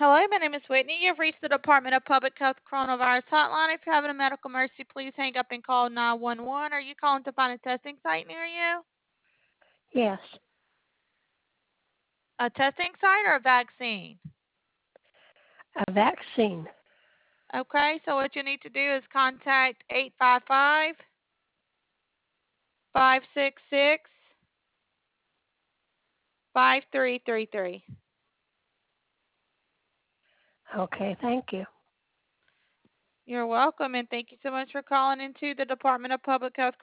Hello, my name is Whitney. You've reached the Department of Public Health Coronavirus Hotline. If you're having a medical emergency, please hang up and call 911. Are you calling to find a testing site near you? Yes, A testing site or a vaccine? a vaccine. Okay, so what you need to do is contact 855-566-5333. Okay, thank you. You're welcome, and thank you so much for calling into the Department of Public Health